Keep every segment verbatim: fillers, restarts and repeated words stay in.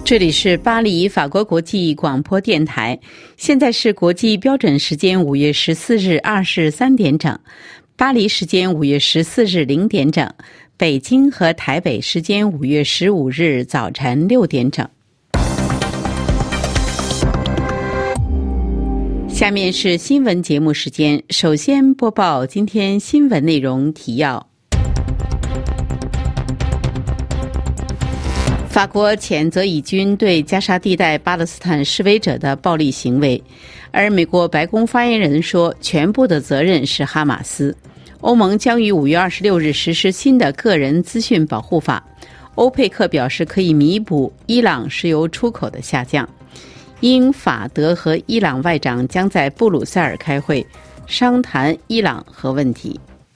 这里是巴黎法国国际广播电台，现在是国际标准时间五月十四日二十三点整，巴黎时间五月十四日零点整，北京和台北时间五月十五日早晨六点整。下面是新闻节目时间，首先播报今天新闻内容提要。法国谴责以军对加沙地带巴勒斯坦示威者的暴力行为，而美国白宫发言人说，全部的责任是哈马斯。欧盟将于五月二十六日实施新的个人资讯保护法。欧佩克表示可以弥补伊朗石油出口的下降。英法德和伊朗外长将在布鲁塞尔开会，商谈伊朗核问题。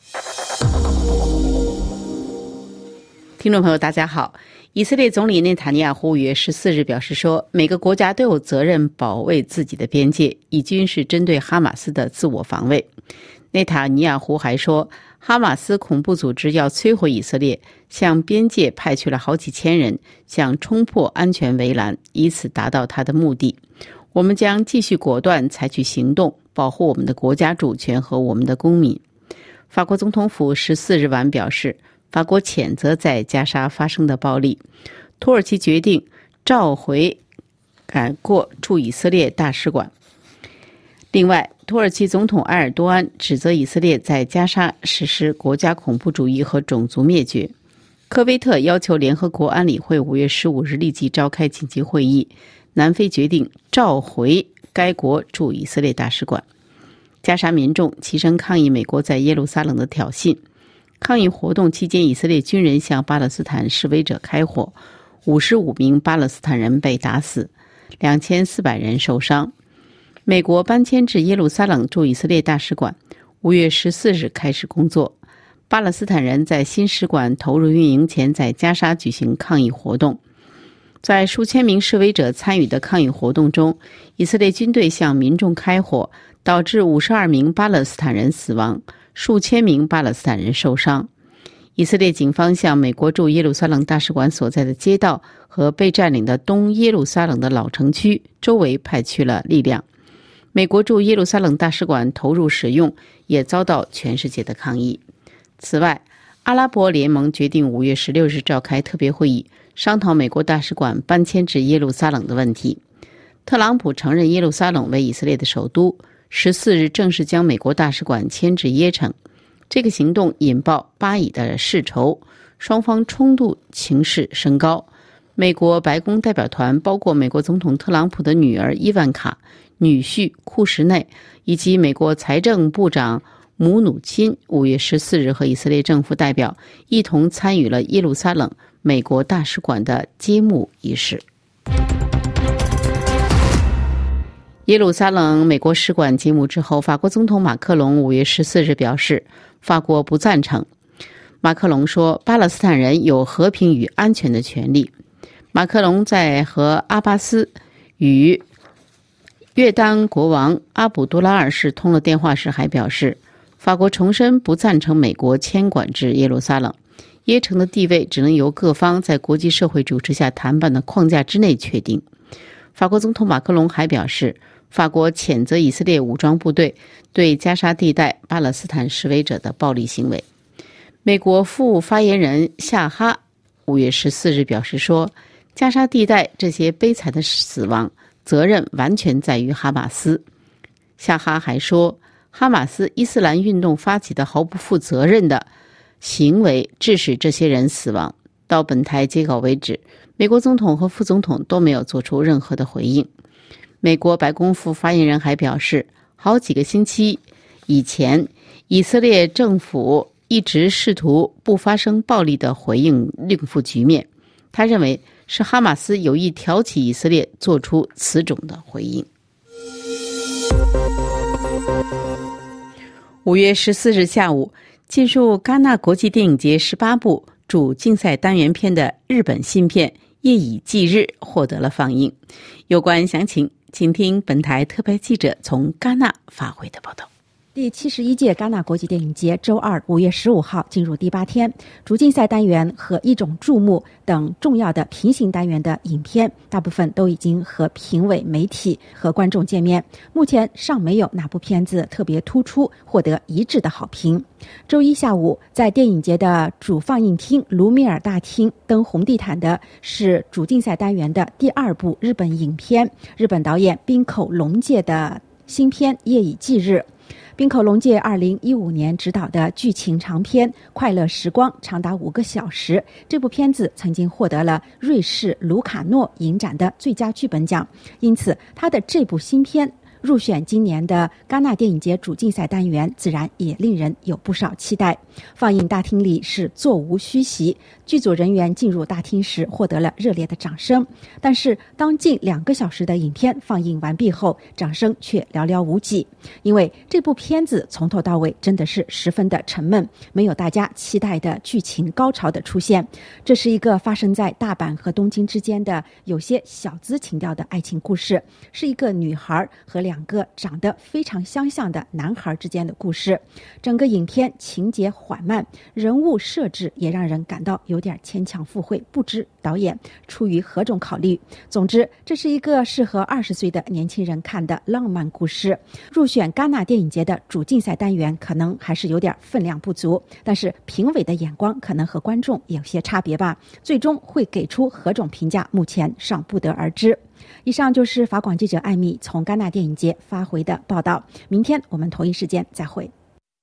听众朋友大家好，以色列总理内塔尼亚胡五月十四日表示说，每个国家都有责任保卫自己的边界，以军是针对哈马斯的自我防卫。内塔尼亚胡还说，哈马斯恐怖组织要摧毁以色列，向边界派去了好几千人，想冲破安全围栏，以此达到他的目的。我们将继续果断采取行动，保护我们的国家主权和我们的公民。法国总统府十四日晚表示，法国谴责在加沙发生的暴力。土耳其决定召回改过驻以色列大使馆。另外，土耳其总统埃尔多安指责以色列在加沙实施国家恐怖主义和种族灭绝。科威特要求联合国安理会五月十五日立即召开紧急会议。南非决定召回该国驻以色列大使馆。加沙民众齐声抗议美国在耶路撒冷的挑衅。抗议活动期间，以色列军人向巴勒斯坦示威者开火，五十五名巴勒斯坦人被打死，两千四百人受伤。美国搬迁至耶路撒冷驻以色列大使馆五月十四日开始工作。巴勒斯坦人在新使馆投入运营前，在加沙举行抗议活动。在数千名示威者参与的抗议活动中，以色列军队向民众开火，导致五十二名巴勒斯坦人死亡，数千名巴勒斯坦人受伤。以色列警方向美国驻耶路撒冷大使馆所在的街道和被占领的东耶路撒冷的老城区周围派去了力量。美国驻耶路撒冷大使馆投入使用，也遭到全世界的抗议。此外，阿拉伯联盟决定五月十六日召开特别会议，商讨美国大使馆搬迁至耶路撒冷的问题。特朗普承认耶路撒冷为以色列的首都，十四日正式将美国大使馆迁至耶城。这个行动引爆巴以的世仇，双方冲突情势升高。美国白宫代表团包括美国总统特朗普的女儿伊万卡、女婿库什内以及美国财政部长姆努钦五月十四日和以色列政府代表一同参与了耶路撒冷美国大使馆的揭幕仪式。耶路撒冷美国使馆揭幕之后，法国总统马克龙五月十四日表示，法国不赞成。马克龙说，巴勒斯坦人有和平与安全的权利。马克龙在和阿巴斯与约旦国王阿卜杜拉二世通了电话时还表示，法国重申不赞成美国迁管至耶路撒冷，耶城的地位只能由各方在国际社会主持下谈判的框架之内确定。法国总统马克龙还表示，法国谴责以色列武装部队对加沙地带巴勒斯坦示威者的暴力行为。美国副发言人夏哈五月十四日表示说，加沙地带这些悲惨的死亡责任完全在于哈马斯。夏哈还说，哈马斯伊斯兰运动发起的毫不负责任的行为致使这些人死亡。到本台截稿为止，美国总统和副总统都没有做出任何的回应。美国白宫副发言人还表示，好几个星期以前，以色列政府一直试图不发生暴力的回应应付局面。他认为是哈马斯有意挑起以色列做出此种的回应。五月十四日下午，进入戛纳国际电影节十八部主竞赛单元片的日本新片《夜以继日》获得了放映。有关详情，请听本台特派记者从戛纳发回的报道。 第七十一届戛纳国际电影节周二五月十五号进入第八天，主竞赛单元和一种注目等重要的平行单元的影片，大部分都已经和评委、媒体和观众见面。目前尚没有哪部片子特别突出，获得一致的好评。周一下午，在电影节的主放映厅卢米尔大厅登红地毯的是主竞赛单元的第二部日本影片，日本导演滨口龙介的新片《夜以继日》。滨口龙介二零一五年执导的剧情长片《快乐时光》长达五个小时，这部片子曾经获得了瑞士卢卡诺影展的最佳剧本奖，因此他的这部新片入选今年的戛纳电影节主竞赛单元，自然也令人有不少期待。放映大厅里是座无虚席，剧组人员进入大厅时获得了热烈的掌声，但是当近两个小时的影片放映完毕后，掌声却寥寥无几，因为这部片子从头到尾真的是十分的沉闷，没有大家期待的剧情高潮的出现。这是一个发生在大阪和东京之间的有些小资情调的爱情故事，是一个女孩和两个长得非常相像的男孩之间的故事。整个影片情节缓慢，人物设置也让人感到有点牵强附会，不知导演出于何种考虑。总之，这是一个适合二十岁的年轻人看的浪漫故事。入选戛纳电影节的主竞赛单元可能还是有点分量不足，但是评委的眼光可能和观众有些差别吧，最终会给出何种评价，目前尚不得而知。以上就是法广记者艾米从戛纳电影节发回的报道，明天我们同一时间再会。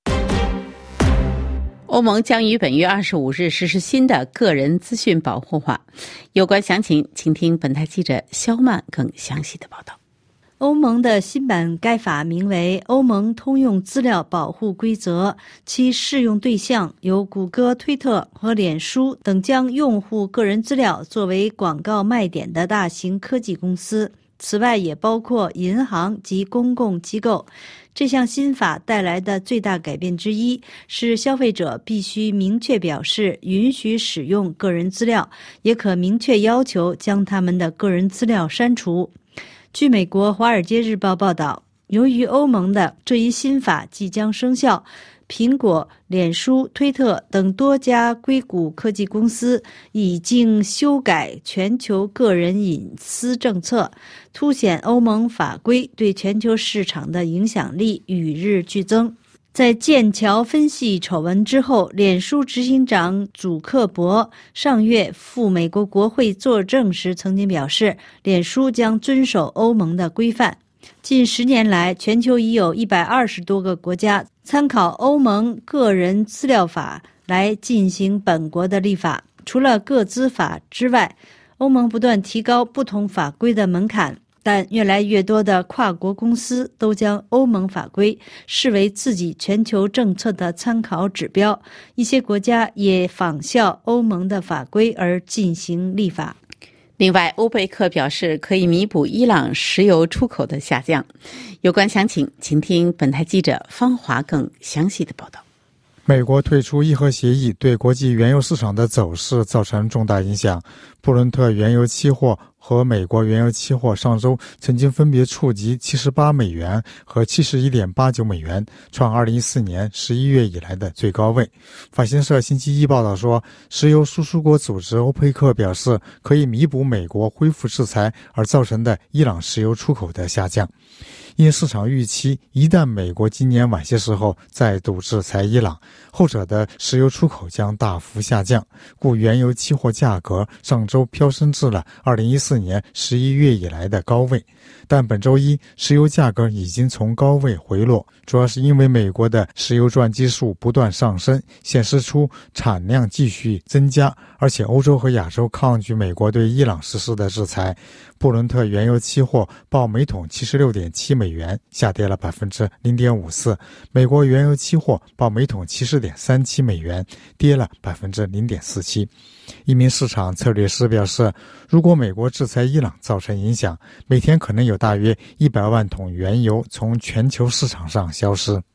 欧盟将于本月二十五日实施新的个人资讯保护法，有关详情请听本台记者肖曼更详细的报道。 欧盟的新版该法名为《欧盟通用资料保护规则》，其适用对象由谷歌、推特和脸书等将用户个人资料作为广告卖点的大型科技公司，此外也包括银行及公共机构。这项新法带来的最大改变之一是，消费者必须明确表示允许使用个人资料，也可明确要求将他们的个人资料删除。据美国《华尔街日报》报道，由于欧盟的这一新法即将生效，苹果、脸书、推特等多家硅谷科技公司已经修改全球个人隐私政策，凸显欧盟法规对全球市场的影响力与日俱增。在剑桥分析丑闻之后，脸书执行长祖克伯上月赴美国国会作证时曾经表示，脸书将遵守欧盟的规范。近十年来，全球已有一百二十多个国家参考欧盟个人资料法来进行本国的立法。除了个资法之外，欧盟不断提高不同法规的门槛，但越来越多的跨国公司都将欧盟法规视为自己全球政策的参考指标，一些国家也仿效欧盟的法规而进行立法。 另外，欧佩克表示可以弥补伊朗石油出口的下降。有关详情，请听本台记者方华更详细的报道。 美国退出伊核协议对国际原油市场的走势造成重大影响。布伦特原油期货和美国原油期货上周曾经分别触及七十八美元和 七十一点八九美元，创二零一四年十一月以来的最高位。法新社星期一报道说，石油输出国组织欧佩克表示可以弥补美国恢复制裁而造成的伊朗石油出口的下降。因市场预期一旦美国今年晚些时候再度制裁伊朗，后者的石油出口将大幅下降，故原油期货价格上周飙升至了二零一四年十一月以来的高位。但本周一石油价格已经从高位回落，主要是因为美国的石油钻机数不断上升，显示出产量继续增加，而且欧洲和亚洲抗拒美国对伊朗实施的制裁。布伦特原油期货报每桶 七十六点七美元，下跌了 百分之零点五四。美国原油期货报每桶 七十点三七美元，跌了 百分之零点四七。一名市场策略师表示，如果美国制裁伊朗造成影响，每天可能有大约一百万桶原油从全球市场上消失。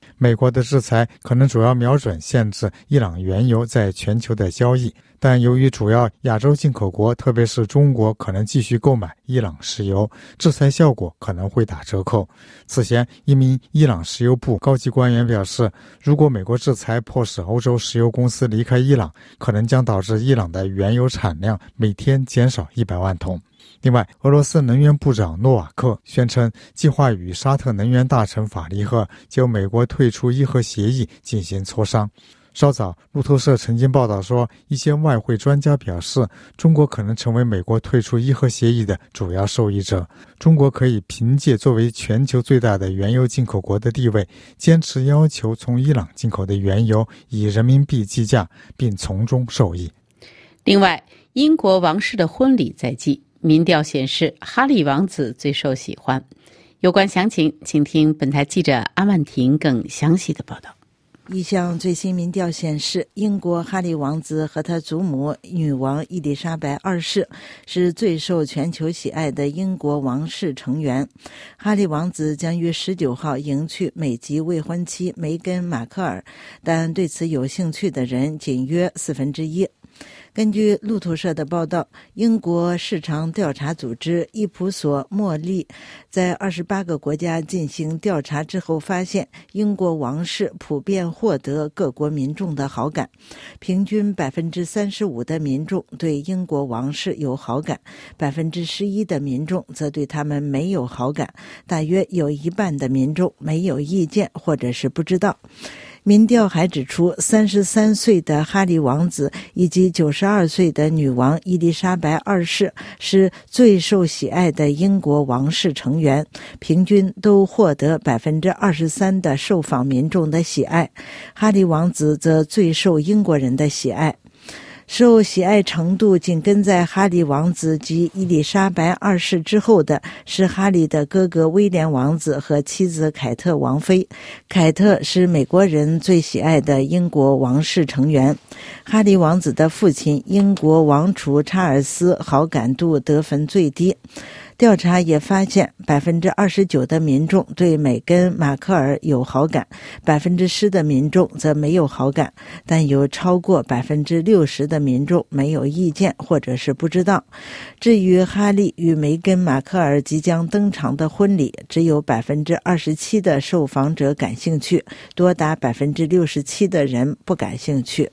美国的制裁可能主要瞄准限制伊朗原油在全球的交易，但由于主要亚洲进口国，特别是中国可能继续购买伊朗石油，制裁效果可能会打折扣。此前，一名伊朗石油部高级官员表示，如果美国制裁迫使欧洲石油公司离开伊朗，可能将导致伊朗的原油产量每天减少一百万桶。另外，俄罗斯能源部长诺瓦克宣称，计划与沙特能源大臣法利赫就美国退出伊核协议进行磋商。稍早，路透社曾经报道说，一些外汇专家表示，中国可能成为美国退出伊核协议的主要受益者。中国可以凭借作为全球最大的原油进口国的地位，坚持要求从伊朗进口的原油以人民币计价，并从中受益。 另外，英国王室的婚礼在即，民调显示哈利王子最受喜欢。有关详情，请听本台记者阿曼婷更详细的报道。 一项最新民调显示，英国哈利王子和他祖母女王伊丽莎白二世是最受全球喜爱的英国王室成员。哈利王子将于十九号迎娶美籍未婚妻梅根·马克尔，但对此有兴趣的人仅约四分之一。根据路透社的报道，英国市场调查组织伊普索莫利在二十八个国家进行调查之后发现，英国王室普遍获得各国民众的好感，平均 百分之三十五 的民众对英国王室有好感， 百分之十一 的民众则对他们没有好感，大约有一半的民众没有意见或者是不知道。民调还指出，三十三岁的哈利王子以及九十二岁的女王伊丽莎白二世是最受喜爱的英国王室成员，平均都获得 百分之二十三 的受访民众的喜爱。哈利王子则最受英国人的喜爱。受喜爱程度紧跟在哈利王子及伊丽莎白二世之后的是哈利的哥哥威廉王子和妻子凯特王妃。凯特是美国人最喜爱的英国王室成员。哈利王子的父亲英国王储查尔斯好感度得分最低。调查也发现 百分之二十九 的民众对梅根·马克尔有好感， 百分之十 的民众则没有好感，但有超过 百分之六十 的民众没有意见或者是不知道。至于哈利与梅根·马克尔即将登场的婚礼，只有 百分之二十七 的受访者感兴趣，多达 百分之六十七 的人不感兴趣。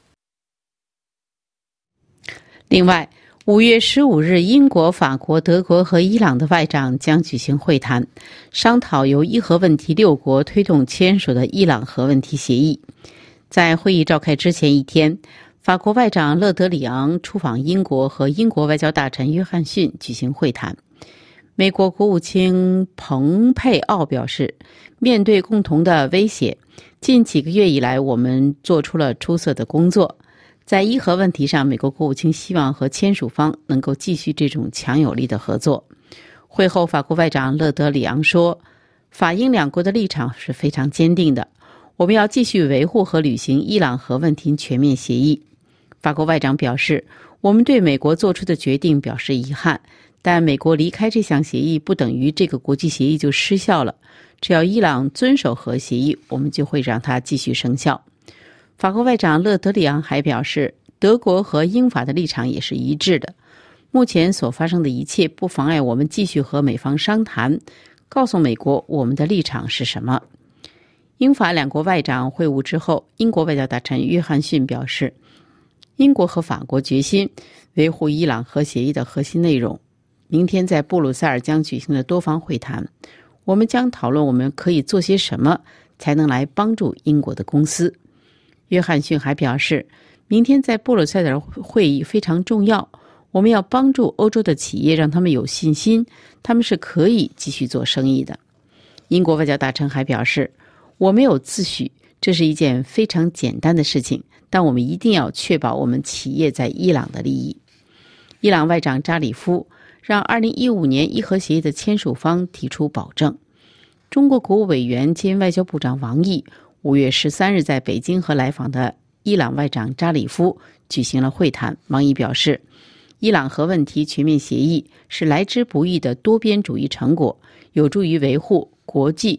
另外，五月十五日，英国、法国、德国和伊朗的外长将举行会谈，商讨由伊核问题六国推动签署的伊朗核问题协议。在会议召开之前一天，法国外长勒德里昂出访英国，和英国外交大臣约翰逊举行会谈。美国国务卿蓬佩奥表示，面对共同的威胁，近几个月以来我们做出了出色的工作。在伊核问题上，美国国务卿希望和签署方能够继续这种强有力的合作。会后，法国外长勒德里昂说，法英两国的立场是非常坚定的，我们要继续维护和履行伊朗核问题全面协议。法国外长表示，我们对美国做出的决定表示遗憾，但美国离开这项协议不等于这个国际协议就失效了，只要伊朗遵守核协议，我们就会让它继续生效。法国外长勒德里昂还表示，德国和英法的立场也是一致的。目前所发生的一切不妨碍我们继续和美方商谈，告诉美国我们的立场是什么。英法两国外长会晤之后，英国外交大臣约翰逊表示，英国和法国决心维护伊朗核协议的核心内容。明天在布鲁塞尔将举行的多方会谈，我们将讨论我们可以做些什么才能来帮助英国的公司。约翰逊还表示，明天在布鲁塞尔会议非常重要，我们要帮助欧洲的企业，让他们有信心，他们是可以继续做生意的。英国外交大臣还表示，我没有自诩这是一件非常简单的事情，但我们一定要确保我们企业在伊朗的利益。伊朗外长扎里夫让二零一五年伊核协议的签署方提出保证。中国国务委员兼外交部长王毅五月十三日在北京和来访的伊朗外长扎里夫举行了会谈。王毅表示，伊朗核问题全面协议是来之不易的多边主义成果，有助于维护国际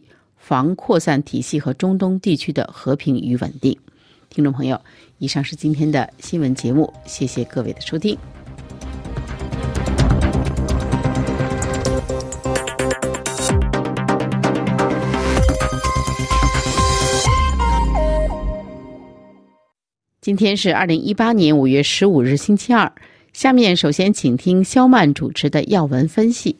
防扩散体系和中东地区的和平与稳定。听众朋友，以上是今天的新闻节目，谢谢各位的收听。今天是二零一八年五月十五日星期二，下面首先请听肖曼主持的要闻分析。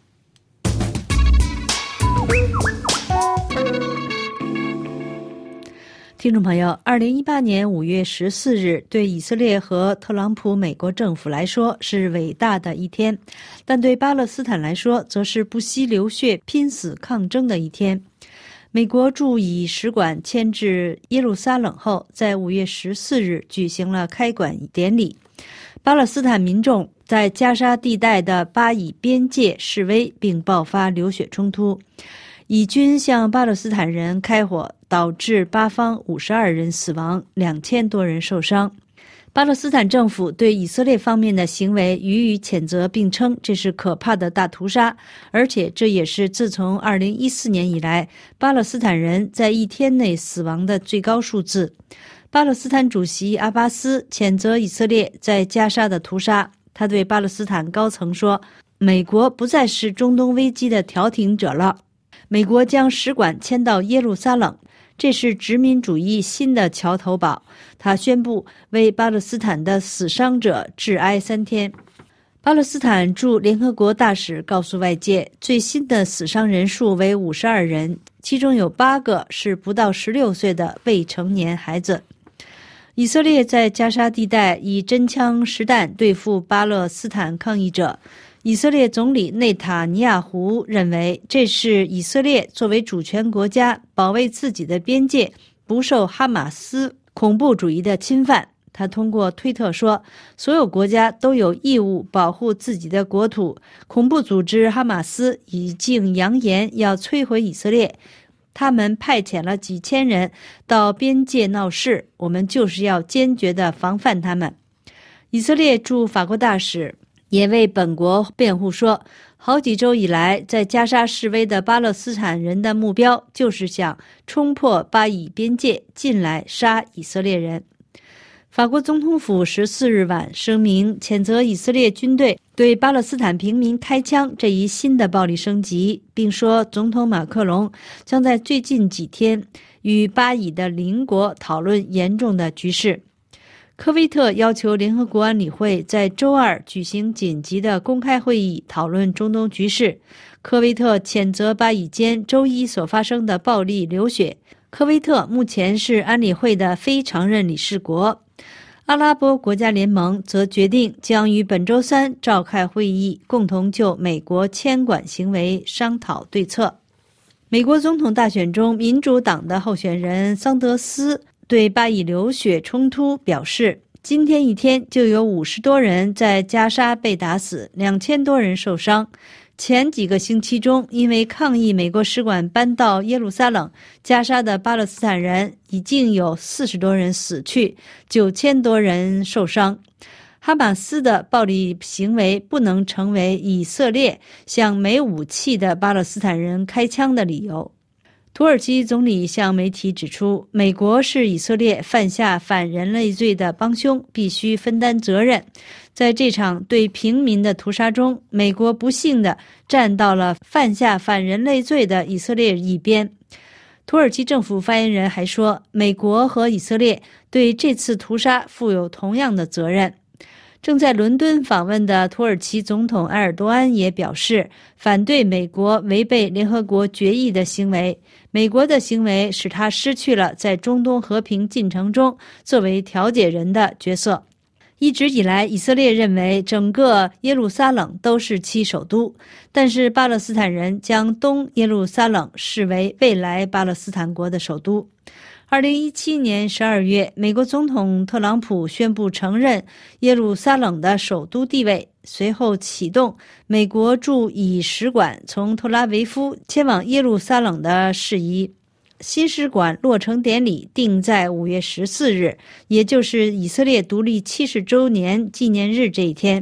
听众朋友，二零一八年五月十四日对以色列和特朗普美国政府来说是伟大的一天，但对巴勒斯坦来说则是不惜流血拼死抗争的一天。美国驻以使馆迁至耶路撒冷后，在五月十四日举行了开馆典礼。巴勒斯坦民众在加沙地带的巴以边界示威，并爆发流血冲突。以军向巴勒斯坦人开火，导致巴方五十二人死亡，两千多人受伤。巴勒斯坦政府对以色列方面的行为予以谴责，并称这是可怕的大屠杀，而且这也是自从二零一四年以来巴勒斯坦人在一天内死亡的最高数字。巴勒斯坦主席阿巴斯谴责以色列在加沙的屠杀，他对巴勒斯坦高层说，美国不再是中东危机的调停者了，美国将使馆迁到耶路撒冷，这是殖民主义新的桥头堡。他宣布为巴勒斯坦的死伤者致哀三天。巴勒斯坦驻联合国大使告诉外界，最新的死伤人数为五十二人，其中有八个是不到十六岁的未成年孩子。以色列在加沙地带以真枪实弹对付巴勒斯坦抗议者。以色列总理内塔尼亚胡认为，这是以色列作为主权国家保卫自己的边界，不受哈马斯恐怖主义的侵犯。他通过推特说，所有国家都有义务保护自己的国土。恐怖组织哈马斯已经扬言要摧毁以色列，他们派遣了几千人到边界闹事，我们就是要坚决地防范他们。以色列驻法国大使也为本国辩护说，好几周以来在加沙示威的巴勒斯坦人的目标就是想冲破巴以边界进来杀以色列人。法国总统府十四日晚声明，谴责以色列军队对巴勒斯坦平民开枪这一新的暴力升级，并说总统马克龙将在最近几天与巴以的邻国讨论严重的局势。科威特要求联合国安理会在周二举行紧急的公开会议，讨论中东局势。科威特谴责巴以间周一所发生的暴力流血。科威特目前是安理会的非常任理事国。阿拉伯国家联盟则决定将于本周三召开会议，共同就美国迁馆行为商讨对策。美国总统大选中，民主党的候选人桑德斯对巴以流血冲突表示，今天一天就有五十多人在加沙被打死，两千多人受伤。前几个星期中，因为抗议美国使馆搬到耶路撒冷，加沙的巴勒斯坦人已经有四十多人死去，九千多人受伤。哈马斯的暴力行为不能成为以色列向没武器的巴勒斯坦人开枪的理由。土耳其总理向媒体指出，美国是以色列犯下反人类罪的帮凶，必须分担责任。在这场对平民的屠杀中，美国不幸地站到了犯下反人类罪的以色列一边。土耳其政府发言人还说，美国和以色列对这次屠杀负有同样的责任。正在伦敦访问的土耳其总统埃尔多安也表示，反对美国违背联合国决议的行为。美国的行为使他失去了在中东和平进程中作为调解人的角色。一直以来，以色列认为整个耶路撒冷都是其首都，但是巴勒斯坦人将东耶路撒冷视为未来巴勒斯坦国的首都。二零一七年十二月，美国总统特朗普宣布承认耶路撒冷的首都地位，随后启动美国驻以使馆从特拉维夫迁往耶路撒冷的事宜。新使馆落成典礼定在五月十四日，也就是以色列独立七十周年纪念日这一天。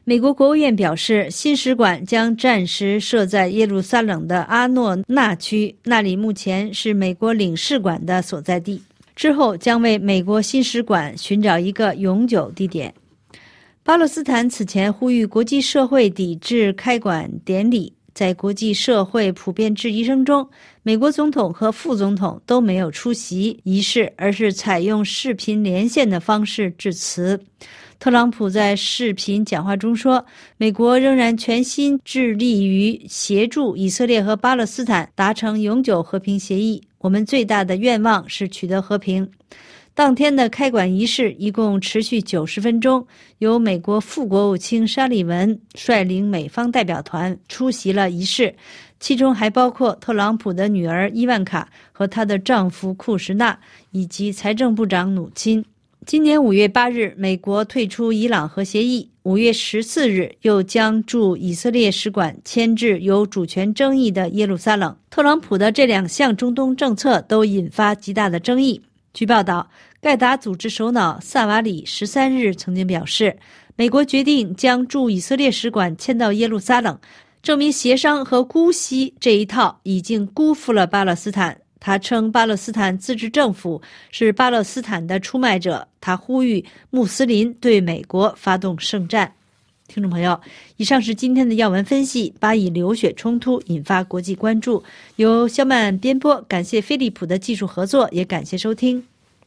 美国国务院表示，新使馆将暂时设在耶路撒冷的阿诺纳区，那里目前是美国领事馆的所在地。之后将为美国新使馆寻找一个永久地点。巴勒斯坦此前呼吁国际社会抵制开馆典礼，在国际社会普遍质疑声中，美国总统和副总统都没有出席仪式，而是采用视频连线的方式致辞。特朗普在视频讲话中说，美国仍然全心致力于协助以色列和巴勒斯坦达成永久和平协议，我们最大的愿望是取得和平。当天的开馆仪式一共持续九十分钟，由美国副国务卿沙利文率领美方代表团出席了仪式，其中还包括特朗普的女儿伊万卡和她的丈夫库什纳，以及财政部长努钦。今年五月八日，美国退出伊朗核协议，五月十四日又将驻以色列使馆迁至有主权争议的耶路撒冷。特朗普的这两项中东政策都引发极大的争议。据报道，盖达组织首脑萨瓦里十三日曾经表示，美国决定将驻以色列使馆迁到耶路撒冷，证明协商和姑息这一套已经辜负了巴勒斯坦。他称巴勒斯坦自治政府是巴勒斯坦的出卖者，他呼吁穆斯林对美国发动圣战。听众朋友，以上是今天的要闻分析。巴以流血冲突引发国际关注，由肖曼编播，感谢飞利浦的技术合作，也感谢收听。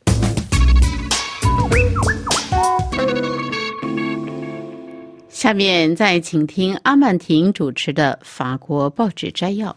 下面再请听阿曼婷主持的法国报纸摘要。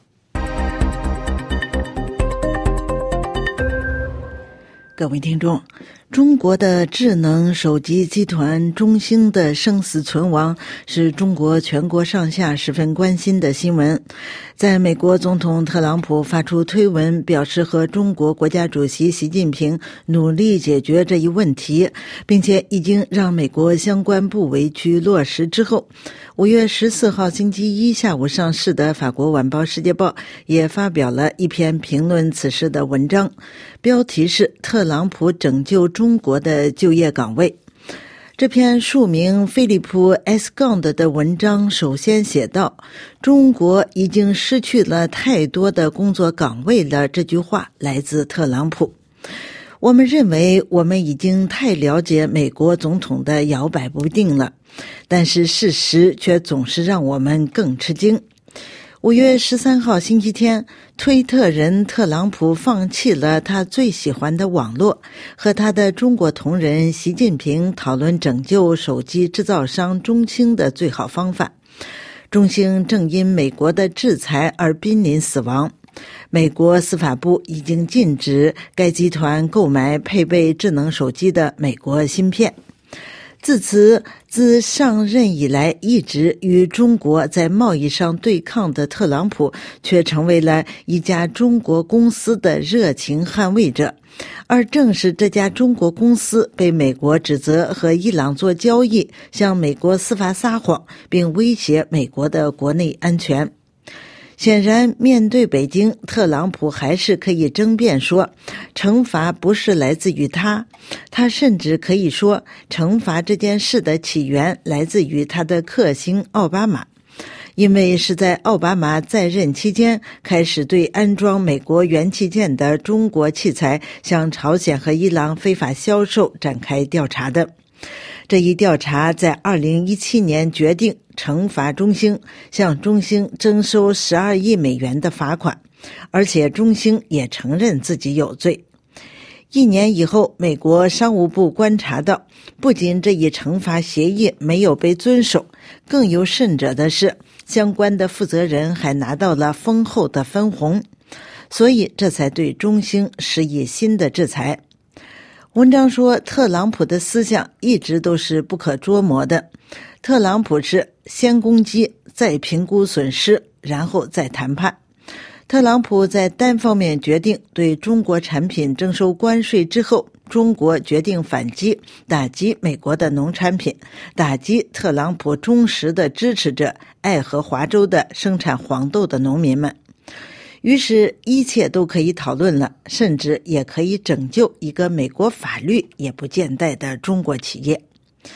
各位听众，中国的智能手机集团中兴的生死存亡是中国全国上下十分关心的新闻。在美国总统特朗普发出推文表示和中国国家主席习近平努力解决这一问题，并且已经让美国相关部委去落实之后，五月十四号星期一下午上市的法国晚报《世界报》也发表了一篇评论此事的文章，标题是特朗普拯救中国的就业岗位。这篇署名菲利普 S. 杠的的文章首先写道，中国已经失去了太多的工作岗位了，这句话来自特朗普。我们认为我们已经太了解美国总统的摇摆不定了，但是事实却总是让我们更吃惊。五月十三号星期天，推特人特朗普放弃了他最喜欢的网络，和他的中国同仁习近平讨论拯救手机制造商中兴的最好方法。中兴正因美国的制裁而濒临死亡。美国司法部已经禁止该集团购买配备智能手机的美国芯片。自此，自上任以来一直与中国在贸易上对抗的特朗普，却成为了一家中国公司的热情捍卫者。而正是这家中国公司被美国指责和伊朗做交易，向美国司法撒谎，并威胁美国的国内安全。显然，面对北京，特朗普还是可以争辩说，惩罚不是来自于他。他甚至可以说，惩罚这件事的起源来自于他的克星奥巴马，因为是在奥巴马在任期间开始对安装美国元器件的中国器材向朝鲜和伊朗非法销售展开调查的。这一调查在二零一七年决定惩罚中兴，向中兴征收十二亿美元的罚款，而且中兴也承认自己有罪。一年以后，美国商务部观察到，不仅这一惩罚协议没有被遵守，更有甚者的是，相关的负责人还拿到了丰厚的分红，所以这才对中兴施以新的制裁。文章说，特朗普的思想一直都是不可捉摸的。特朗普是先攻击，再评估损失，然后再谈判。特朗普在单方面决定对中国产品征收关税之后，中国决定反击，打击美国的农产品，打击特朗普忠实的支持者爱荷华州的生产黄豆的农民们。于是一切都可以讨论了，甚至也可以拯救一个美国法律也不见待的中国企业。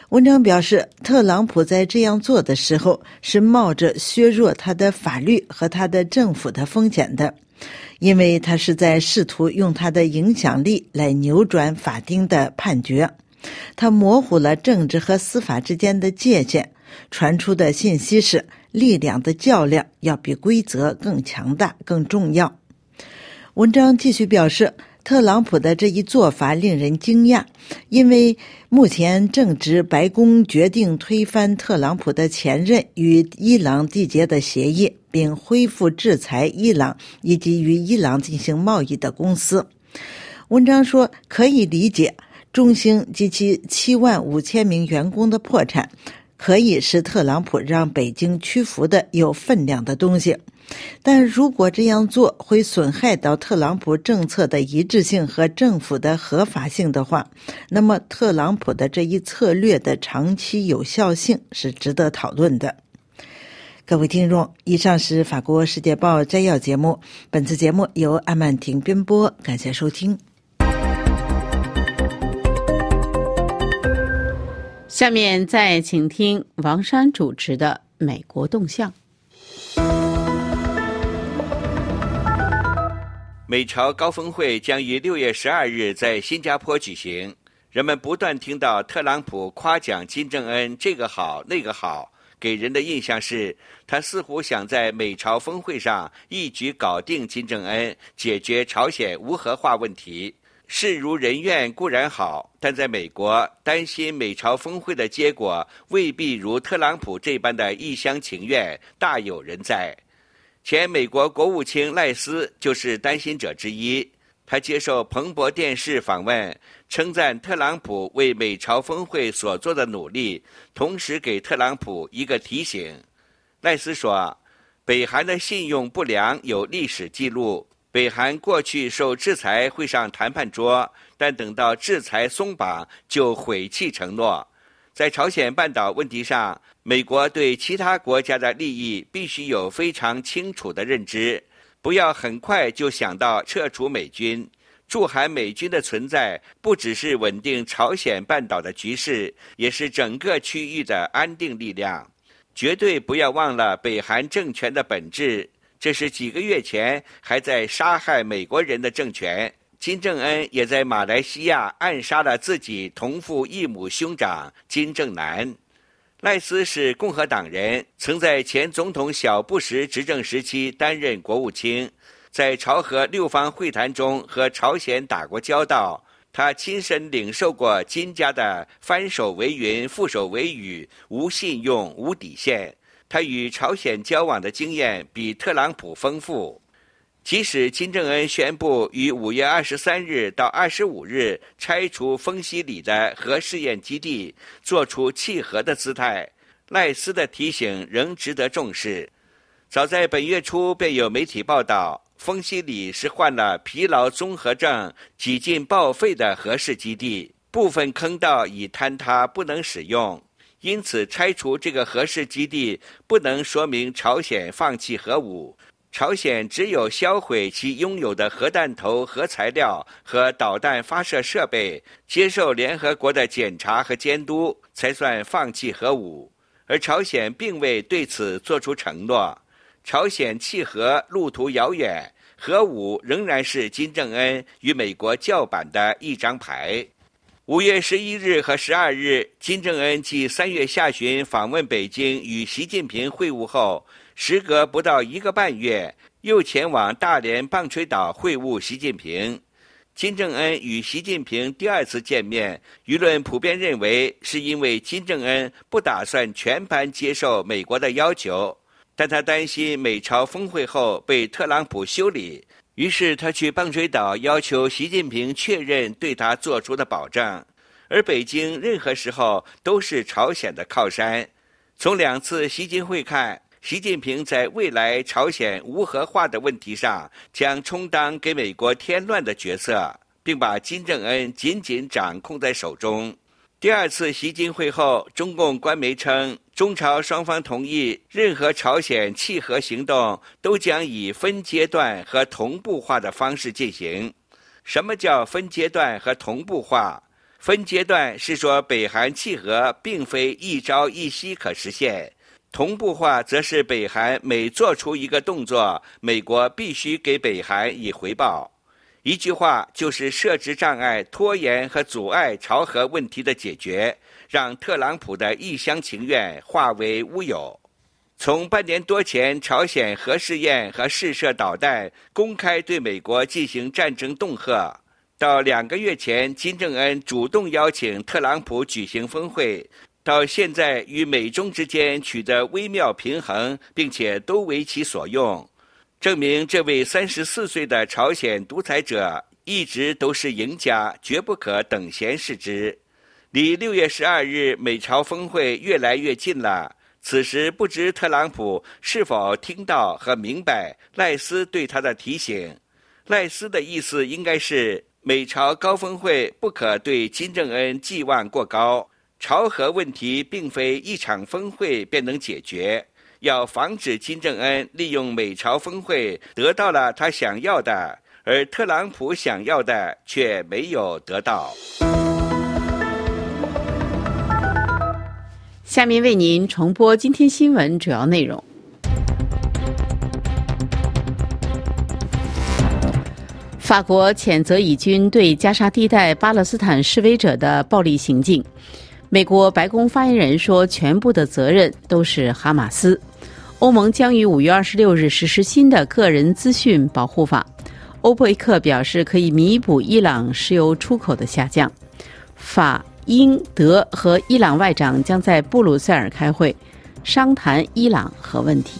文章表示，特朗普在这样做的时候是冒着削弱他的法律和他的政府的风险的，因为他是在试图用他的影响力来扭转法庭的判决。他模糊了政治和司法之间的界限，传出的信息是力量的较量要比规则更强大、更重要。文章继续表示，特朗普的这一做法令人惊讶，因为目前正值白宫决定推翻特朗普的前任与伊朗缔结的协议，并恢复制裁伊朗以及与伊朗进行贸易的公司。文章说，可以理解中兴及其七万五千名员工的破产可以是特朗普让北京屈服的有分量的东西，但如果这样做会损害到特朗普政策的一致性和政府的合法性的话，那么特朗普的这一策略的长期有效性是值得讨论的。各位听众，以上是法国世界报摘要节目，本次节目由阿曼婷编播，感谢收听。 下面再请听王珊主持的《美国动向》。 美朝高峰会将于六月十二日在新加坡举行。人们不断听到特朗普夸奖金正恩这个好那个好，给人的印象是他似乎想在美朝峰会上一举搞定金正恩，解决朝鲜无核化问题。事如人愿固然好，但在美国担心美朝峰会的结果未必如特朗普这般的一厢情愿，大有人在。前美国国务卿赖斯就是担心者之一。他接受彭博电视访问，称赞特朗普为美朝峰会所做的努力，同时给特朗普一个提醒。赖斯说，北韩的信用不良有历史记录，北韩过去受制裁会上谈判桌，但等到制裁松绑就毁弃承诺。在朝鲜半岛问题上，美国对其他国家的利益必须有非常清楚的认知，不要很快就想到撤除美军。驻韩美军的存在不只是稳定朝鲜半岛的局势，也是整个区域的安定力量。绝对不要忘了北韩政权的本质，这是几个月前还在杀害美国人的政权。金正恩也在马来西亚暗杀了自己同父异母兄长金正男。赖斯是共和党人，曾在前总统小布什执政时期担任国务卿，在朝核六方会谈中和朝鲜打过交道。他亲身领受过金家的翻手为云，覆手为雨，无信用无底线。他与朝鲜交往的经验比特朗普丰富。即使金正恩宣布于五月二十三日到二十五日拆除丰西里的核试验基地，做出弃核的姿态，赖斯的提醒仍值得重视。早在本月初便有媒体报道，丰西里是患了疲劳综合症、几近报废的核试基地，部分坑道已坍塌不能使用，因此拆除这个核试基地不能说明朝鲜放弃核武。朝鲜只有销毁其拥有的核弹头、核材料和导弹发射设备，接受联合国的检查和监督，才算放弃核武。而朝鲜并未对此作出承诺。朝鲜弃核路途遥远，核武仍然是金正恩与美国叫板的一张牌。五月十一日和十二日，金正恩继三月下旬访问北京与习近平会晤后，时隔不到一个半月，又前往大连棒槌岛会晤习近平。金正恩与习近平第二次见面，舆论普遍认为是因为金正恩不打算全盘接受美国的要求，但他担心美朝峰会后被特朗普修理，于是他去棒槌岛要求习近平确认对他做出的保证。而北京任何时候都是朝鲜的靠山。从两次习金会看，习近平在未来朝鲜无核化的问题上将充当给美国添乱的角色，并把金正恩紧紧掌控在手中。第二次习金会后，中共官媒称，中朝双方同意任何朝鲜弃核行动都将以分阶段和同步化的方式进行。什么叫分阶段和同步化？ 分阶段是说北韩契合并非一朝一夕可实现，同步化则是北韩每做出一个动作，美国必须给北韩以回报。一句话就是设置障碍、拖延和阻碍朝核问题的解决，让特朗普的一厢情愿化为乌有。从半年多前朝鲜核试验和试射导弹公开对美国进行战争恫吓，到两个月前金正恩主动邀请特朗普举行峰会，到现在与美中之间取得微妙平衡，并且都为其所用，证明这位三十四岁的朝鲜独裁者一直都是赢家，绝不可等闲视之。离六月十二日美朝峰会越来越近了，此时不知特朗普是否听到和明白赖斯对他的提醒。赖斯的意思应该是，美朝高峰会不可对金正恩寄望过高，朝核问题并非一场峰会便能解决，要防止金正恩利用美朝峰会得到了他想要的，而特朗普想要的却没有得到。 下面为您重播今天新闻主要内容。法国谴责以军对加沙地带巴勒斯坦示威者的暴力行径。美国白宫发言人说，全部的责任都是哈马斯。欧盟将于五月二十六日实施新的个人资讯保护法。欧佩克表示可以弥补伊朗石油出口的下降。法、英、德和伊朗外长将在布鲁塞尔开会，商谈伊朗核问题。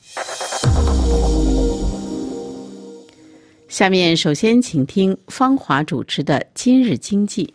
下面首先请听方华主持的《今日经济》。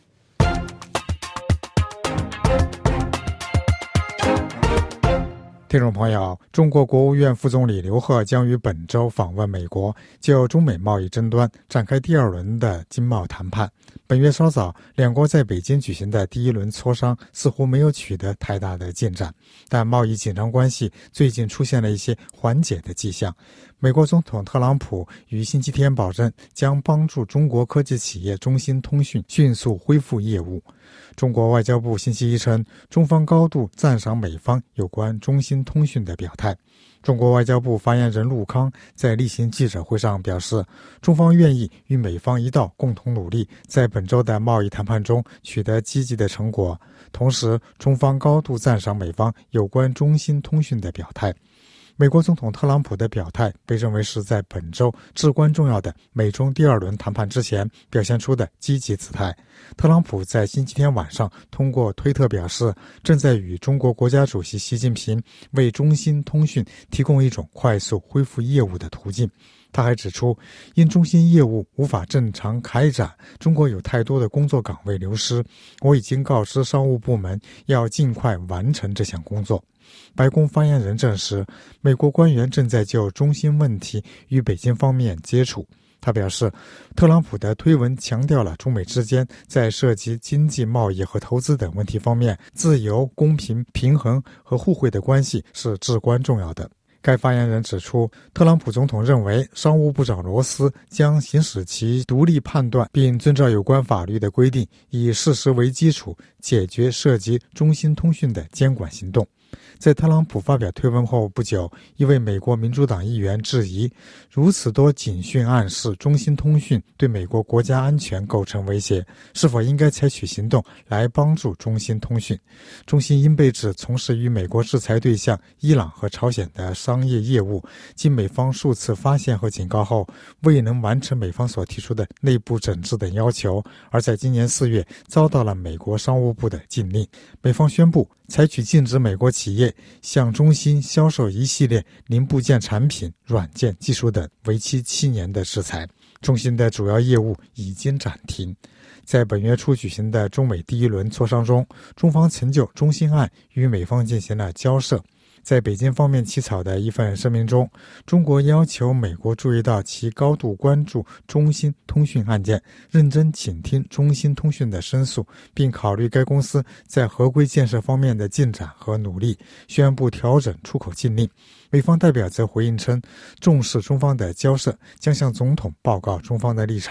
听众朋友，中国国务院副总理刘鹤将于本周访问美国，就中美贸易争端展开第二轮的经贸谈判。本月稍早，两国在北京举行的第一轮磋商似乎没有取得太大的进展，但贸易紧张关系最近出现了一些缓解的迹象。美国总统特朗普于星期天保证将帮助中国科技企业中兴通讯迅速恢复业务。中国外交部星期一称，中方高度赞赏美方有关中兴通讯的表态。中国外交部发言人陆康在例行记者会上表示，中方愿意与美方一道共同努力，在本周的贸易谈判中取得积极的成果。同时，中方高度赞赏美方有关中兴通讯的表态。美国总统特朗普的表态被认为是在本周至关重要的美中第二轮谈判之前表现出的积极姿态。特朗普在星期天晚上通过推特表示，正在与中国国家主席习近平为中兴通讯提供一种快速恢复业务的途径。他还指出，因中兴业务无法正常开展，中国有太多的工作岗位流失，我已经告知商务部门要尽快完成这项工作。白宫发言人证实，美国官员正在就中兴问题与北京方面接触。他表示，特朗普的推文强调了中美之间在涉及经济、贸易和投资等问题方面，自由、公平、平衡和互惠的关系是至关重要的。该发言人指出，特朗普总统认为商务部长罗斯将行使其独立判断，并遵照有关法律的规定，以事实为基础解决涉及中兴通讯的监管行动。在特朗普发表推文后不久，一位美国民主党议员质疑，如此多警讯暗示中兴通讯对美国国家安全构成威胁，是否应该采取行动来帮助中兴通讯？中兴因被指从事与美国制裁对象伊朗和朝鲜的商业业务，经美方数次发现和警告后，未能完成美方所提出的内部整治等要求，而在今年四月遭到了美国商务部的禁令。美方宣布采取禁止美国企业向中兴销售一系列零部件产品、软件、技术等为期七年的制裁。中兴的主要业务已经暂停。在本月初举行的中美第一轮磋商中，中方曾就中兴案与美方进行了交涉。在北京方面起草的一份声明中，中国要求美国注意到其高度关注中兴通讯案件，认真倾听中兴通讯的申诉，并考虑该公司在合规建设方面的进展和努力，宣布调整出口禁令。美方代表则回应称，重视中方的交涉，将向总统报告中方的立场。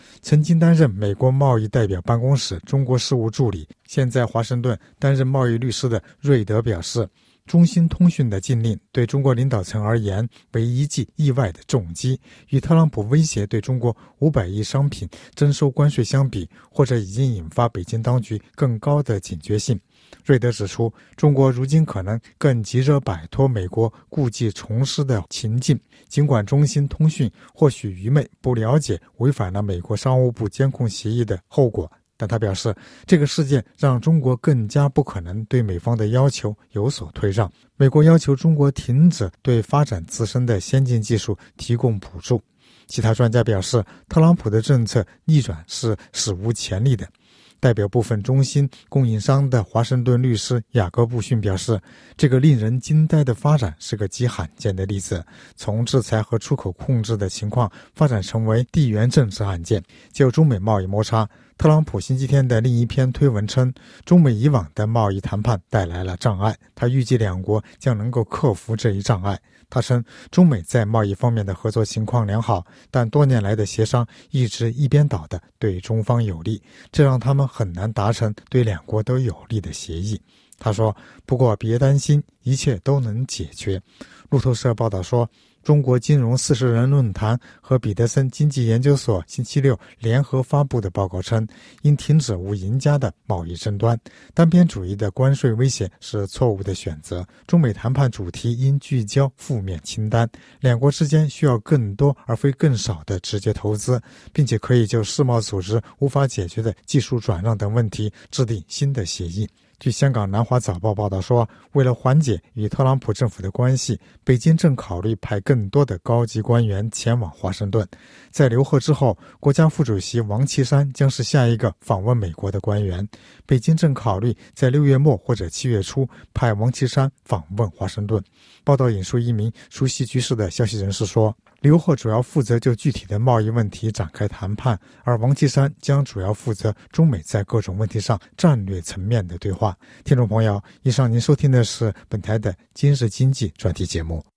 曾经担任美国贸易代表办公室中国事务助理，现在华盛顿担任贸易律师的瑞德表示，中兴通讯的禁令对中国领导层而言为一记意外的重击，与特朗普威胁对中国五百亿商品征收关税相比，或者已经引发北京当局更高的警觉性。瑞德指出，中国如今可能更急着摆脱美国故技重施的情境，尽管中兴通讯或许愚昧，不了解违反了美国商务部监控协议的后果，但他表示，这个事件让中国更加不可能对美方的要求有所退让。美国要求中国停止对发展自身的先进技术提供补助。其他专家表示，特朗普的政策逆转是史无前例的。代表部分中兴供应商的华盛顿律师雅各布逊表示，这个令人惊呆的发展是个极罕见的例子，从制裁和出口控制的情况发展成为地缘政治案件。就中美贸易摩擦，特朗普星期天的另一篇推文称，中美以往的贸易谈判带来了障碍，他预计两国将能够克服这一障碍。他称，中美在贸易方面的合作情况良好，但多年来的协商一直一边倒的对中方有利，这让他们很难达成对两国都有利的协议。他说，不过别担心，一切都能解决。路透社报道说，中国金融四十人论坛和彼得森经济研究所星期六联合发布的报告称，应停止无赢家的贸易争端，单边主义的关税威胁是错误的选择，中美谈判主题应聚焦负面清单，两国之间需要更多而非更少的直接投资，并且可以就世贸组织无法解决的技术转让等问题制定新的协议。据香港南华早报报道说，为了缓解与特朗普政府的关系，北京正考虑派更多的高级官员前往华盛顿。在刘鹤之后，国家副主席王岐山将是下一个访问美国的官员。北京正考虑在六月末或者七月初派王岐山访问华盛顿。报道引述一名熟悉局势的消息人士说，刘鹤主要负责就具体的贸易问题展开谈判，而王岐山将主要负责中美在各种问题上战略层面的对话。听众朋友，以上您收听的是本台的今日经济专题节目。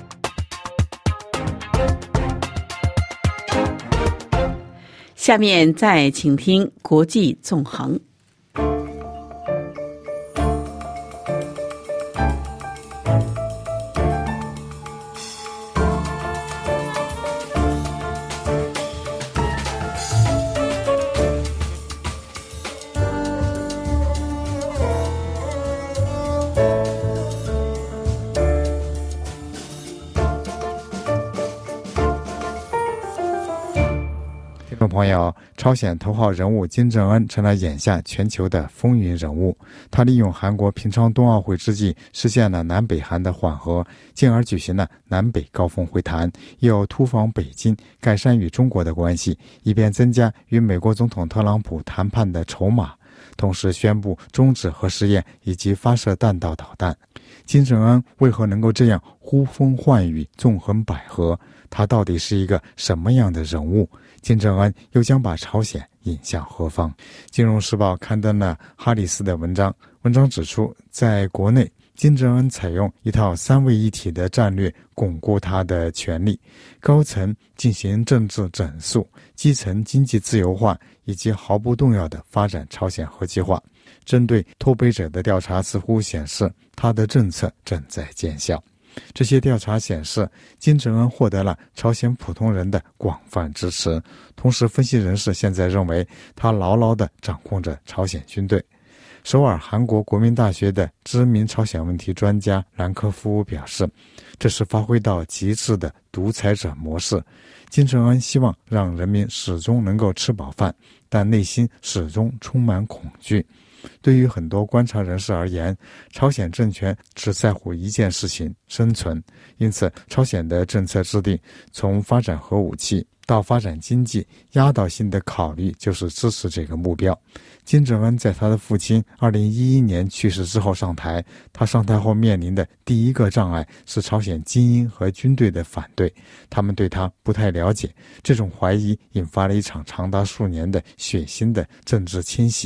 下面再请听国际纵横。 听众朋友，朝鲜头号人物金正恩成了眼下全球的风云人物。他利用韩国平昌冬奥会之际实现了南北韩的缓和，进而举行了南北高峰会谈，又突访北京，改善与中国的关系，以便增加与美国总统特朗普谈判的筹码，同时宣布终止核试验以及发射弹道导弹。金正恩为何能够这样呼风唤雨、纵横捭阖？他到底是一个什么样的人物？金正恩又将把朝鲜引向何方？金融时报刊登了哈里斯的文章，文章指出，在国内，金正恩采用一套三位一体的战略巩固他的权力，高层进行政治整肃，基层经济自由化，以及毫不动摇地发展朝鲜核计划。针对脱北者的调查似乎显示，他的政策正在见效。这些调查显示，金正恩获得了朝鲜普通人的广泛支持，同时分析人士现在认为他牢牢地掌控着朝鲜军队。首尔韩国国民大学的知名朝鲜问题专家兰科夫表示，这是发挥到极致的独裁者模式。金正恩希望让人民始终能够吃饱饭，但内心始终充满恐惧。对于很多观察人士而言，朝鲜政权只在乎一件事情：生存。因此，朝鲜的政策制定，从发展核武器到发展经济，压倒性的考虑就是支持这个目标。金正恩在他的父亲二零一一年去世之后上台，他上台后面临的第一个障碍是朝鲜精英和军队的反对，他们对他不太了解，这种怀疑引发了一场长达数年的血腥的政治清洗。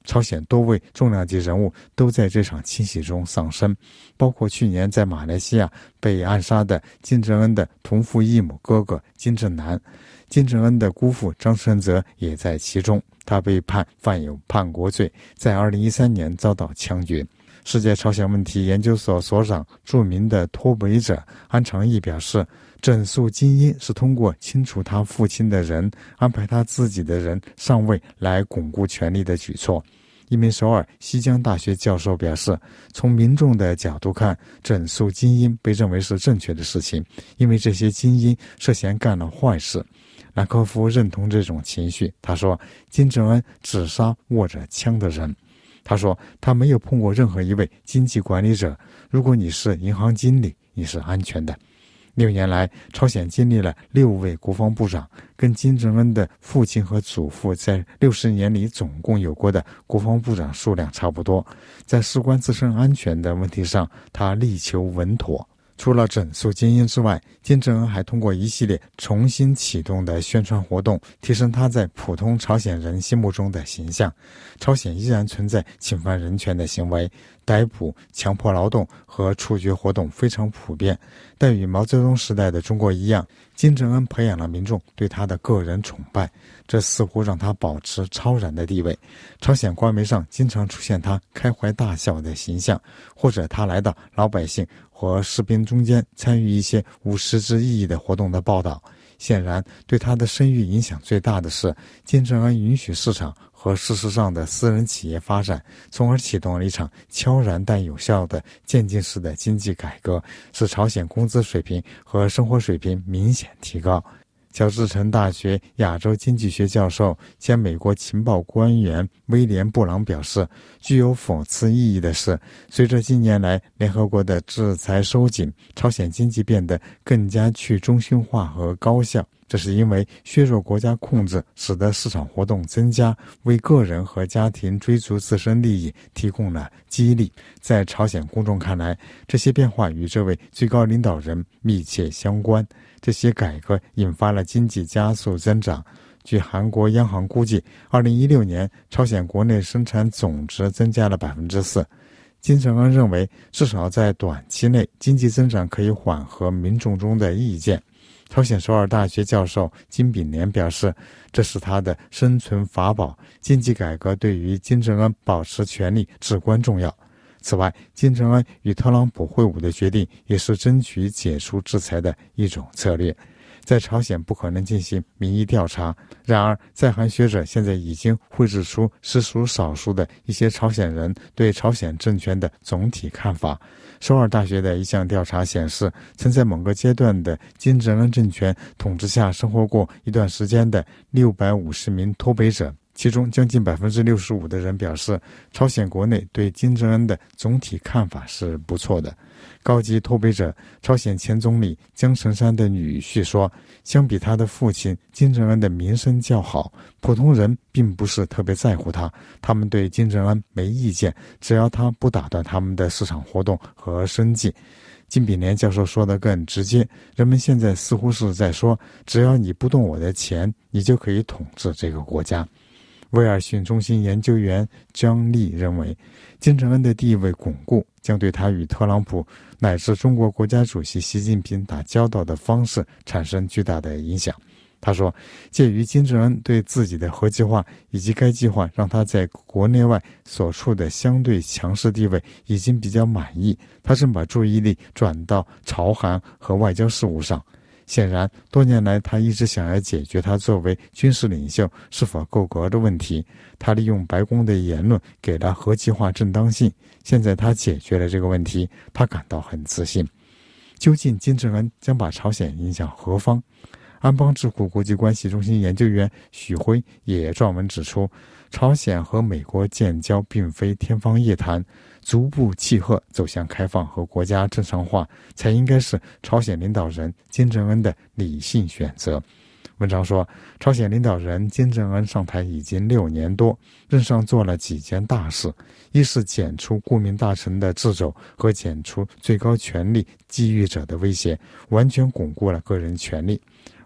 朝鲜多位重量级人物都在这场清洗中丧生，包括去年在马来西亚被暗杀的金正恩的同父异母哥哥金正男。金正恩的姑父张胜泽也在其中，他被判犯有叛国罪，在二零一三年遭到枪决。世界朝鲜问题研究所所长、著名的脱北者安长义表示，整肃金英是通过清除他父亲的人，安排他自己的人上位来巩固权力的举措。一名首尔西江大学教授表示，从民众的角度看，整肃精英被认为是正确的事情，因为这些精英涉嫌干了坏事。兰科夫认同这种情绪，他说，金正恩只杀握着枪的人。他说，他没有碰过任何一位经济管理者，如果你是银行经理，你是安全的。六年来，朝鲜经历了六位国防部长，跟金正恩的父亲和祖父在六十年里总共有过的国防部长数量差不多。在事关自身安全的问题上，他力求稳妥。除了整肃精英之外，金正恩还通过一系列重新启动的宣传活动，提升他在普通朝鲜人心目中的形象。朝鲜依然存在侵犯人权的行为，逮捕、强迫劳动和处决活动非常普遍。但与毛泽东时代的中国一样，金正恩培养了民众对他的个人崇拜，这似乎让他保持超然的地位。朝鲜官媒上经常出现他开怀大笑的形象，或者他来到老百姓和士兵中间参与一些无实质意义的活动的报道。显然，对他的声誉影响最大的是金正恩允许市场和事实上的私人企业发展，从而启动了一场悄然但有效的渐进式的经济改革，使朝鲜工资水平和生活水平明显提高。乔治城大学亚洲经济学教授、前美国情报官员威廉·布朗表示，具有讽刺意义的是，随着近年来联合国的制裁收紧，朝鲜经济变得更加去中心化和高效。这是因为削弱国家控制，使得市场活动增加，为个人和家庭追逐自身利益提供了激励。在朝鲜公众看来，这些变化与这位最高领导人密切相关。这些改革引发了经济加速增长。据韩国央行估计，二零一六年朝鲜国内生产总值增加了百分之四。金正恩认为，至少在短期内，经济增长可以缓和民众中的意见。朝鲜首尔大学教授金炳年表示，这是他的生存法宝，经济改革对于金正恩保持权力至关重要。此外，金正恩与特朗普会晤的决定也是争取解除制裁的一种策略。在朝鲜不可能进行民意调查，然而在韩学者现在已经绘制出实属少数的一些朝鲜人对朝鲜政权的总体看法。首尔大学的一项调查显示，曾在某个阶段的金正恩政权统治下生活过一段时间的六百五十名脱北者，其中将近百分之六十五的人表示，朝鲜国内对金正恩的总体看法是不错的。高级脱北者朝鲜前总理江成山的女婿说，相比他的父亲，金正恩的名声较好，普通人并不是特别在乎他，他们对金正恩没意见，只要他不打断他们的市场活动和生计。金炳年教授说得更直接，人们现在似乎是在说，只要你不动我的钱，你就可以统治这个国家。威尔逊中心研究员张丽认为，金正恩的地位巩固将对他与特朗普乃至中国国家主席习近平打交道的方式产生巨大的影响。他说，鉴于金正恩对自己的核计划以及该计划让他在国内外所处的相对强势地位已经比较满意，他正把注意力转到朝韩和外交事务上。显然，多年来他一直想要解决他作为军事领袖是否够格的问题。他利用白宫的言论给了核计划正当性。现在他解决了这个问题，他感到很自信。究竟金正恩将把朝鲜引向何方？安邦智库国际关系中心研究员许辉也撰文指出，朝鲜和美国建交并非天方夜谭，逐步契合走向开放和国家正常化，才应该是朝鲜领导人金正恩的理性选择。文章说，朝鲜领导人金正恩上台已经六年多，任上做了几件大事，一是剪除顾命大臣的掣肘和剪除最高权力觊觎者的威胁，完全巩固了个人权力。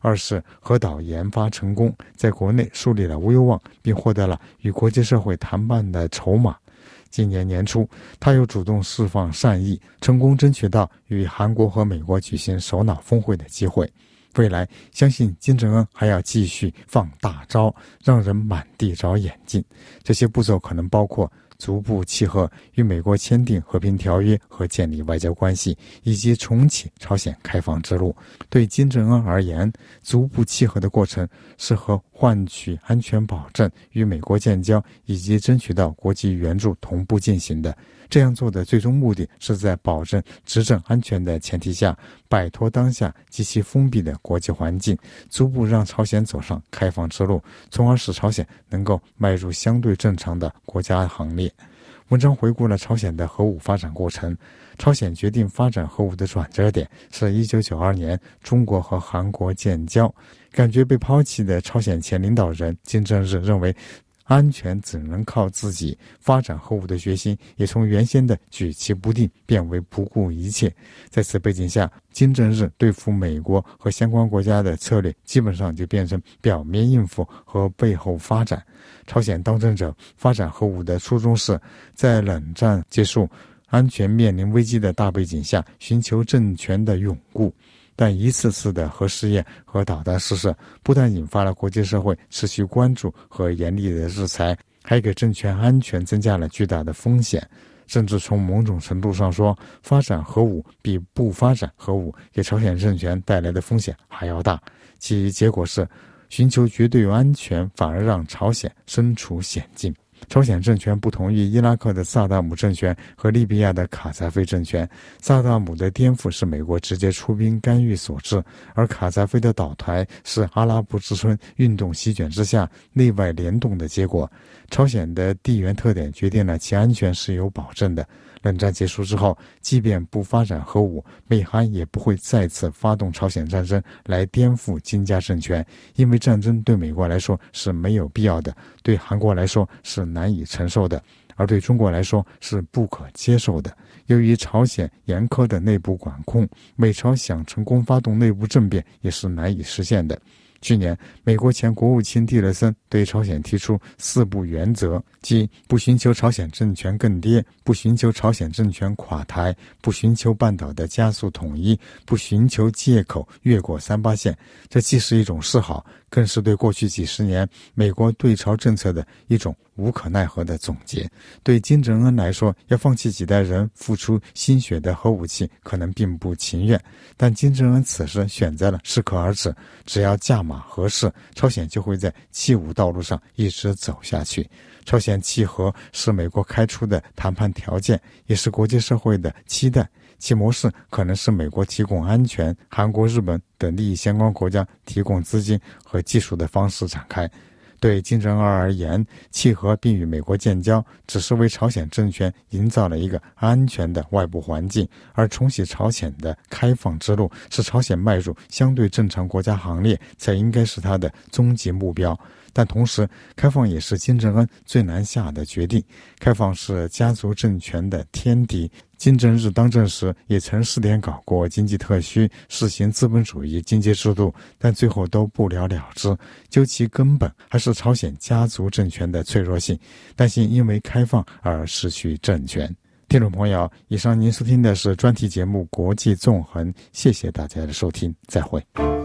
二是核岛研发成功，在国内树立了威望，并获得了与国际社会谈判的筹码。今年年初，他又主动释放善意，成功争取到与韩国和美国举行首脑峰会的机会。未来相信金正恩还要继续放大招，让人满地找眼镜。这些步骤可能包括逐步契合与美国签订和平条约和建立外交关系，以及重启朝鲜开放之路。对金正恩而言，逐步契合的过程是和换取安全保证、与美国建交以及争取到国际援助同步进行的。这样做的最终目的是在保证执政安全的前提下，摆脱当下极其封闭的国际环境，逐步让朝鲜走上开放之路，从而使朝鲜能够迈入相对正常的国家行列。文章回顾了朝鲜的核武发展过程。朝鲜决定发展核武的转折点是一九九二年中国和韩国建交。感觉被抛弃的朝鲜前领导人金正日认为，安全只能靠自己，发展核武的决心也从原先的举棋不定变为不顾一切。在此背景下，金正日对付美国和相关国家的策略基本上就变成表面应付和背后发展。朝鲜当政者发展核武的初衷是在冷战结束、安全面临危机的大背景下寻求政权的永固。但一次次的核试验和导弹试射不但引发了国际社会持续关注和严厉的制裁，还给政权安全增加了巨大的风险。甚至从某种程度上说，发展核武比不发展核武给朝鲜政权带来的风险还要大。其结果是，寻求绝对安全反而让朝鲜身处险境。朝鲜政权不同于伊拉克的萨达姆政权和利比亚的卡扎菲政权。萨达姆的颠覆是美国直接出兵干预所致，而卡扎菲的倒台是阿拉伯之春运动席卷之下内外联动的结果。朝鲜的地缘特点决定了其安全是有保证的。冷战结束之后，即便不发展核武，美韩也不会再次发动朝鲜战争来颠覆金家政权，因为战争对美国来说是没有必要的，对韩国来说是难以承受的，而对中国来说是不可接受的。由于朝鲜严苛的内部管控，美朝想成功发动内部政变也是难以实现的。去年，美国前国务卿蒂勒森对朝鲜提出四不原则，即不寻求朝鲜政权更迭，不寻求朝鲜政权垮台，不寻求半岛的加速统一，不寻求借口越过三八线。这既是一种示好，更是对过去几十年美国对朝政策的一种无可奈何的总结。对金正恩来说，要放弃几代人付出心血的核武器可能并不情愿，但金正恩此时选择了适可而止，只要价码合适，朝鲜就会在弃武道路上一直走下去。朝鲜弃核是美国开出的谈判条件，也是国际社会的期待。其模式可能是美国提供安全，韩国、日本等利益相关国家提供资金和技术的方式展开。对金正恩而言，契合并与美国建交，只是为朝鲜政权营造了一个安全的外部环境，而重启朝鲜的开放之路，使朝鲜迈入相对正常国家行列，才应该是他的终极目标。但同时，开放也是金正恩最难下的决定。开放是家族政权的天敌。金正日当政时也曾试点搞过经济特区，实行资本主义经济制度，但最后都不了了之。究其根本，还是朝鲜家族政权的脆弱性，担心因为开放而失去政权。听众朋友，以上您收听的是专题节目《国际纵横》，谢谢大家的收听，再会。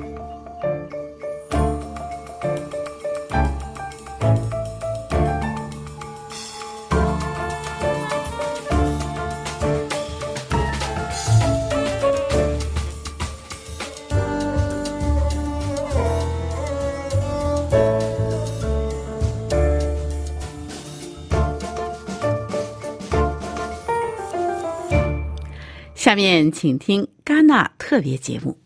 下面请听戛纳特别节目。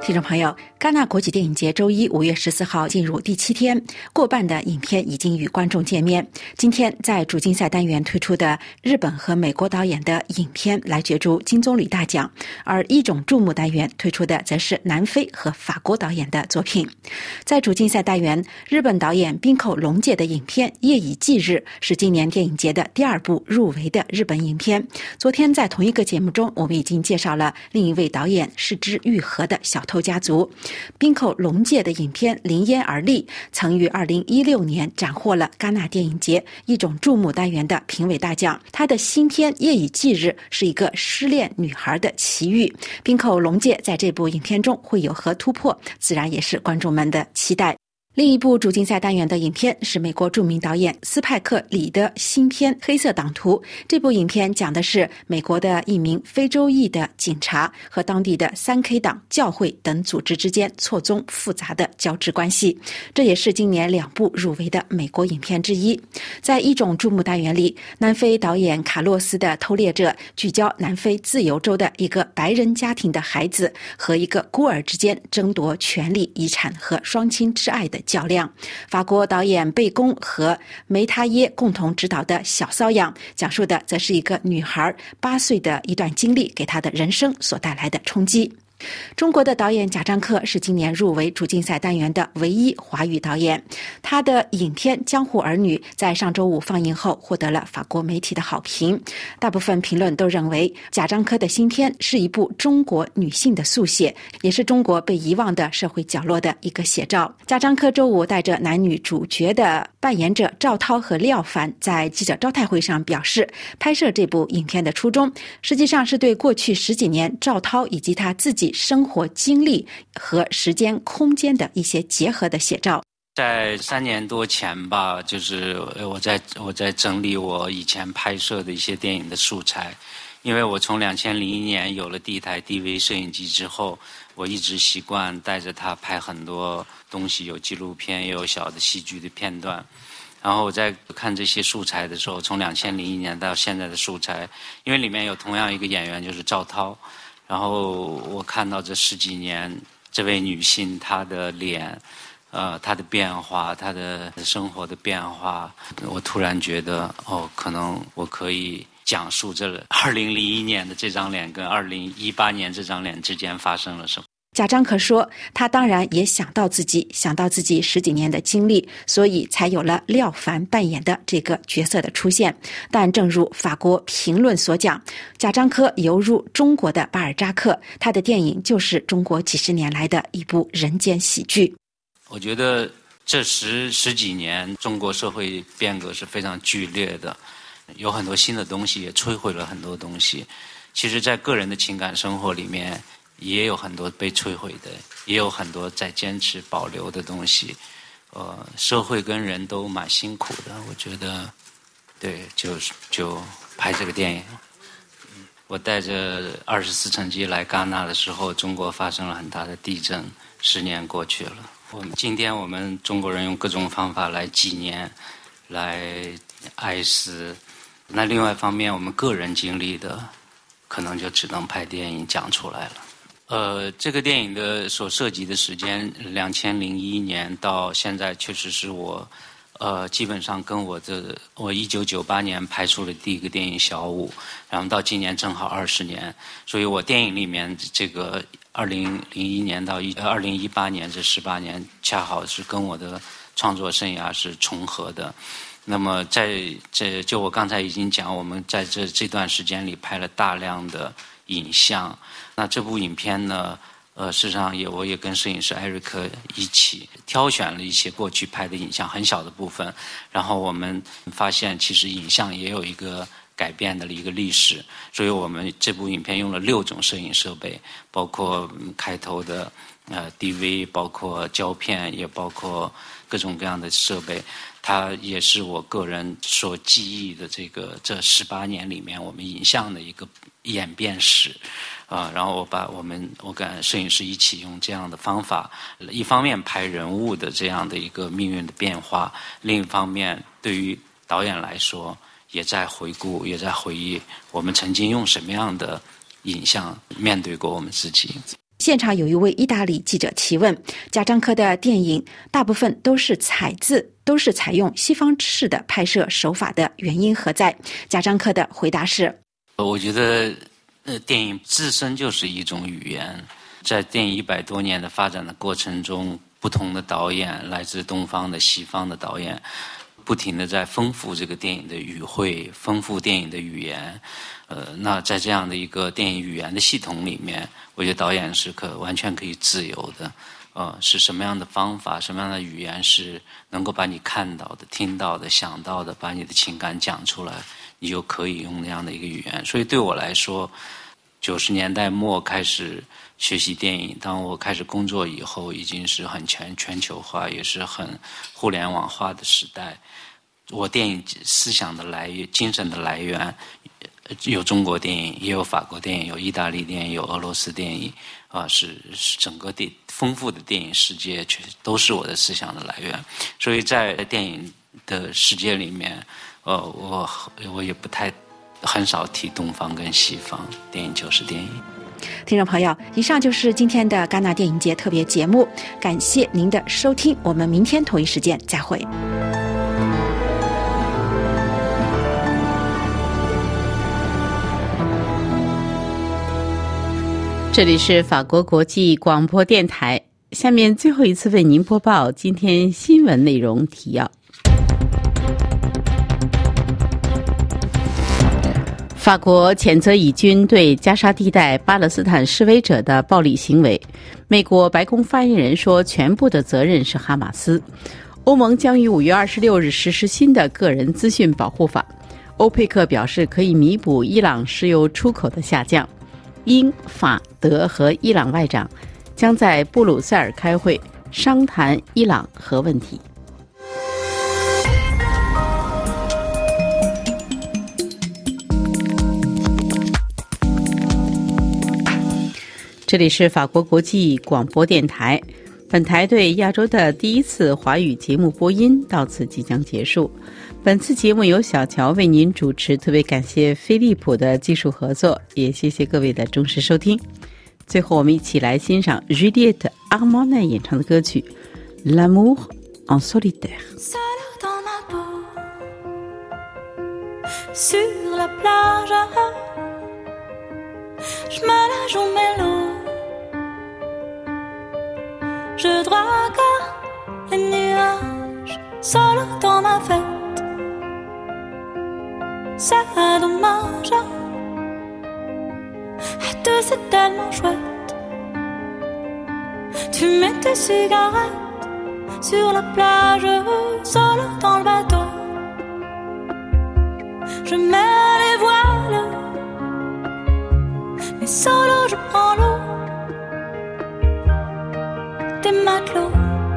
听众朋友，戛纳国际电影节周一五月十四号进入第七天，过半的影片已经与观众见面。今天在主竞赛单元推出的日本和美国导演的影片来角逐金棕榈大奖，而一种注目单元推出的则是南非和法国导演的作品。在主竞赛单元，日本导演滨口龙介的影片《夜以继日》是今年电影节的第二部入围的日本影片。昨天在同一个节目中，我们已经介绍了另一位导演是枝裕和的小偷家族。滨口龙介的影片《临烟而立》曾于二零一六年斩获了戛纳电影节一种注目单元的评委大奖。他的新片《夜以继日》是一个失恋女孩的奇遇。滨口龙介在这部影片中会有何突破，自然也是观众们的期待。另一部主竞赛单元的影片是美国著名导演斯派克·李的新片《黑色党徒》。这部影片讲的是美国的一名非洲裔的警察和当地的三 K 党、教会等组织之间错综复杂的交织关系。这也是今年两部入围的美国影片之一。在一种注目单元里，南非导演卡洛斯的《偷猎者》聚焦南非自由州的一个白人家庭的孩子和一个孤儿之间争夺权利、遗产和双亲之爱的较量。法国导演贝公和梅塔耶共同执导的《小瘙痒》讲述的则是一个女孩八岁的一段经历给她的人生所带来的冲击。中国的导演贾樟柯是今年入围主竞赛单元的唯一华语导演。他的影片《江湖儿女》在上周五放映后获得了法国媒体的好评。大部分评论都认为贾樟柯的新片是一部中国女性的速写，也是中国被遗忘的社会角落的一个写照。贾樟柯周五带着男女主角的扮演者赵涛和廖凡在记者招待会上表示，拍摄这部影片的初衷实际上是对过去十几年赵涛以及他自己生活经历和时间空间的一些结合的写照。 在三年多前吧，就是我在我在整理我以前拍摄的一些电影的素材，因为我从两千零一年有了第一台 D V 摄影机之后，我一直习惯带着它拍很多东西，有纪录片也有小的戏剧的片段。然后我在看这些素材的时候，从两千零一年到现在的素材，因为里面有同样一个演员就是赵涛，然后我看到这十几年这位女性她的脸，呃，她的变化，她的生活的变化，我突然觉得哦，可能我可以讲述这二零零一年的这张脸跟二零一八年这张脸之间发生了什么。 贾樟柯说，他当然也想到自己想到自己十几年的经历，所以才有了廖凡扮演的这个角色的出现。但正如法国评论所讲，贾樟柯犹如中国的巴尔扎克，他的电影就是中国几十年来的一部人间喜剧。 我觉得这十十几年中国社会变革是非常剧烈的，有很多新的东西，也摧毁了很多东西。其实在个人的情感生活里面也有很多被摧毁的，也有很多在坚持保留的东西。呃，社会跟人都蛮辛苦的，我觉得，对，就就拍这个电影。嗯，我带着二十四乘机来戛纳的时候，中国发生了很大的地震，十年过去了。我们今天我们中国人用各种方法来纪念，来哀思。那另外一方面，我们个人经历的，可能就只能拍电影讲出来了。呃，这个电影的所涉及的时间，两千零一年到现在，确实是我，呃，基本上跟我的我一九九八年拍出的第一个电影《小五》，然后到今年正好二十年，所以我电影里面这个二零零一年到一二零一八年这十八年，恰好是跟我的创作生涯是重合的。那么在这就我刚才已经讲，我们在这这段时间里拍了大量的影像。那这部影片呢，呃，事实上也我也跟摄影师艾瑞克一起挑选了一些过去拍的影像，很小的部分，然后我们发现其实影像也有一个改变的一个历史，所以我们这部影片用了六种摄影设备，包括开头的呃 D V， 包括胶片，也包括各种各样的设备。它也是我个人所记忆的这个这十八年里面我们影像的一个演变史，啊、呃，然后我把我们我跟摄影师一起用这样的方法，一方面拍人物的这样的一个命运的变化，另一方面对于导演来说，也在回顾，也在回忆我们曾经用什么样的影像面对过我们自己。 现场有一位意大利记者提问，贾樟柯的电影大部分都是采自都是采用西方式的拍摄手法的原因何在？贾樟柯的回答是， 我觉得呃，电影自身就是一种语言，在电影一百多年的发展的过程中，不同的导演，来自东方的西方的导演，不停地在丰富这个电影的语汇，丰富电影的语言。呃，那在这样的一个电影语言的系统里面，我觉得导演是可完全可以自由的。呃，是什么样的方法，什么样的语言是能够把你看到的、听到的、想到的，把你的情感讲出来，你就可以用那样的一个语言。所以对我来说，九十年代末开始学习电影，当我开始工作以后，已经是很全全球化，也是很互联网化的时代。我电影思想的来源、精神的来源，有中国电影，也有法国电影，有意大利电影，有俄罗斯电影，啊，是是整个电丰富的电影世界，全都是我的思想的来源。所以在电影的世界里面，呃，我我也不太很少提东方跟西方，电影就是电影。 听众朋友，以上就是今天的戛纳电影节特别节目，感谢您的收听，我们明天同一时间再会。 这里是法国国际广播电台，下面最后一次为您播报今天新闻内容提要。法国谴责以军对加沙地带巴勒斯坦示威者的暴力行为，美国白宫发言人说全部的责任是哈马斯。欧盟将于五月二十六日实施新的个人资讯保护法，欧佩克表示可以弥补伊朗石油出口的下降。英、法、德和伊朗外长将在布鲁塞尔开会，商谈伊朗核问题。这里是法国国际广播电台，本台对亚洲的第一次华语节目播音到此即将结束。本次节目由小乔为您主持，特别感谢飞利浦的技术合作，也谢谢各位的忠实收听。最后我们一起来欣赏 Juliette Armanet 演唱的歌曲 L'amour en solitaire。 Sur la plage, je me la joue mélo, je drague les nuages, seul dans ma fête. C'est dommage, être c'est tellement chouette. Tu mets tes cigarettes sur la plage, seul dans le bateau. Je mets les voiles, mais solo je prends l'eau des matelots.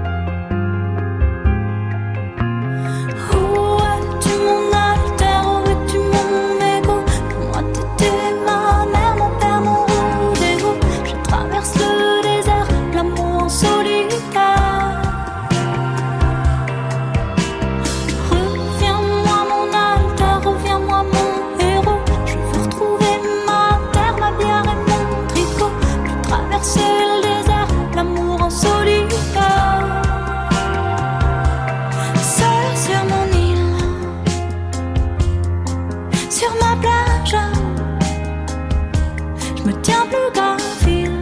Où es-tu mon alter, où es-tu mon égo? Pour moi t'étais ma mère, mon père, mon rendez-vous. Je traverse le désert, l'amour en solitaire. Reviens-moi mon alter, reviens-moi mon héros. Je veux retrouver ma terre, ma bière et mon tricot. Je traverse le désert, l'amour en solitaire. Seul sur mon île, sur ma plage, je me tiens plus qu'un fil.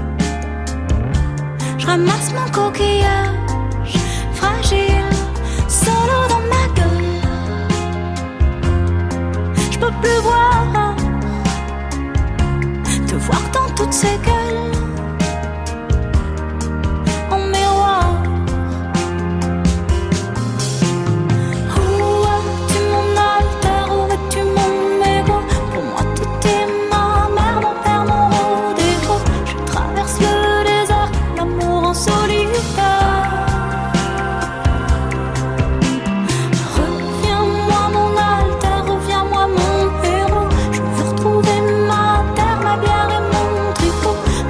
Je ramasse mon coquillage fragile, solo dans ma gueule. Je peux plus voir, te voir dans toutes ces gueules. En miroir, où es-tu mon alter, où es-tu mon égo? Pour moi t'étais ma mère, mon père, mon rendez-vous. Je traverse le désert, l'amour en solitaire. Reviens-moi mon alter, reviens-moi mon héros. Je veux retrouver ma terre, ma bière et mon tricot.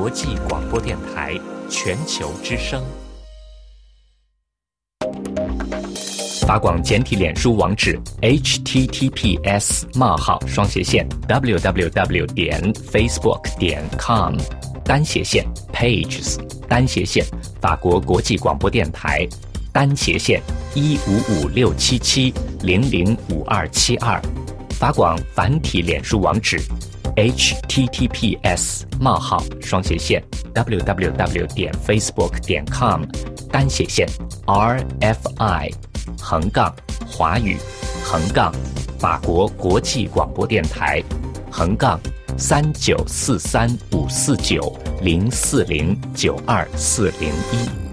际广播电台全球之声。法广简体脸书网址 ：h t t p s 冒号双斜线 w w w 点 facebook 点 com 单斜线 pages 单斜线法国国际广播电台单斜线一五五六七七零零五二七二。法广繁体脸书网址 ：h t t p s 冒号双斜线 w w w 点 facebook 点 com 单斜线 r f i 横杠华语横杠法国国际广播电台横杠三九四三五四九零四零九二四零一。